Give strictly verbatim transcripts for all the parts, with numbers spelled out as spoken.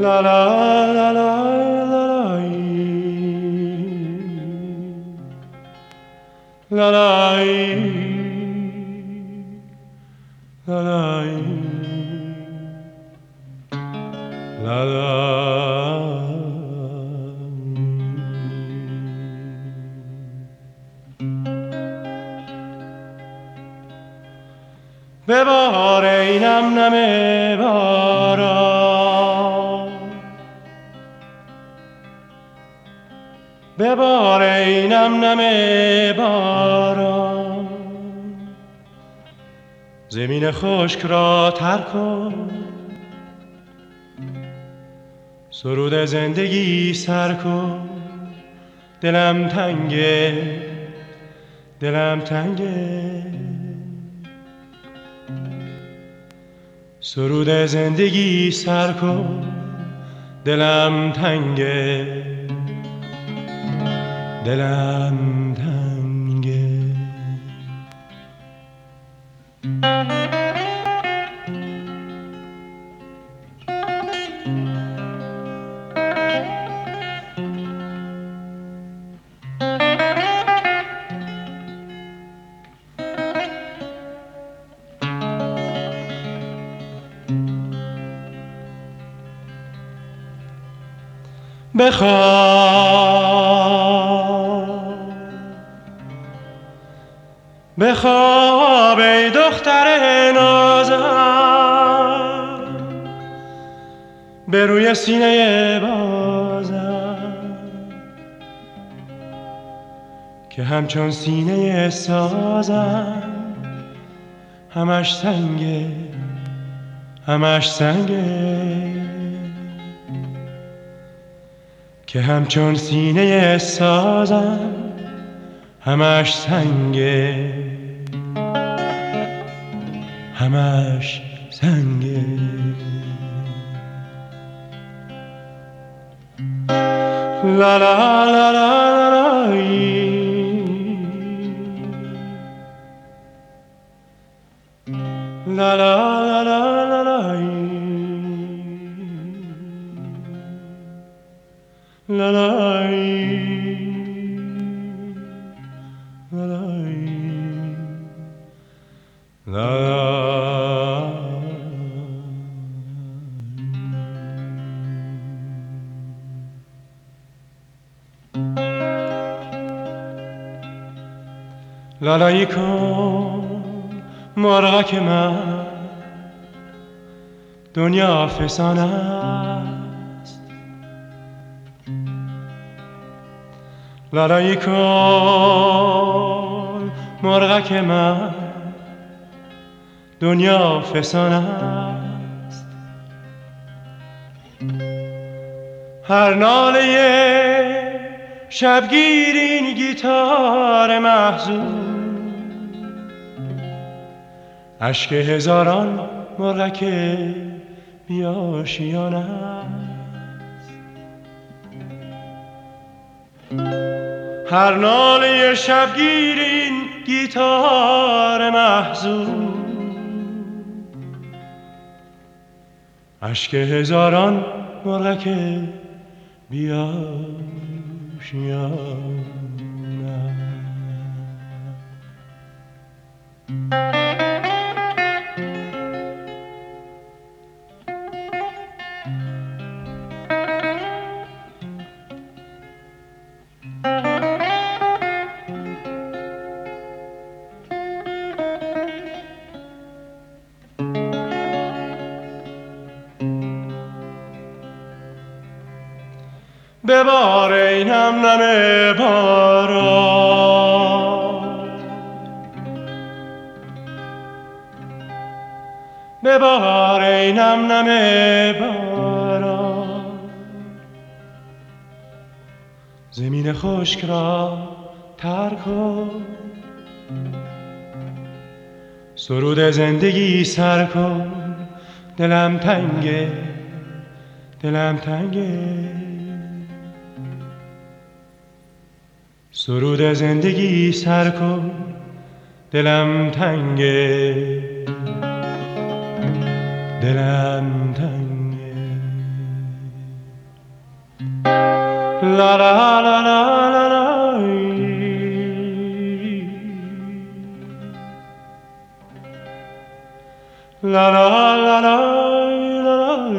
La la la la la la la la la la la. بباره اینم نم باران، بباره اینم نم باران، زمین خشک را تر کن، سرود زندگی سر کن. دلم تنگه، دلم تنگه، سرود زندگی سر کن. دلم تنگه، دلم تنگه. بخواب، بخواب ای دختر نازم، به روی سینه بازم که همچون سینه سازم، همش سنگه، همش سنگه، که همچون سینه سازم، همش سنگه، همش سنگه. لا لا لا لا لا لا لا لا لا لا La la la la la. لالایی کن مرغک من، دنیا فسانه است. لالایی کن مرغک من، دنیا فسانه است. هر ناله شبگیر این گیتار محزون، اشک هزاران مرغک بی‌آشیانه است. هر ناله شبگیر این گیتار محزون، اشک هزاران مرغک بی‌آشیانه. بباره این هم نم باران، بباره این هم نم باران، زمین خشک را تر کن، سرود زندگی سر کن. دلم تنگه، دلم تنگه، سرود زندگی سر کن. دلم تنگه، دلم تنگه. La la la la la la. La la la la la la.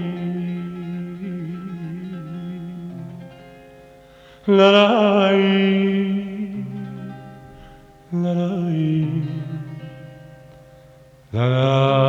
La la la la la la.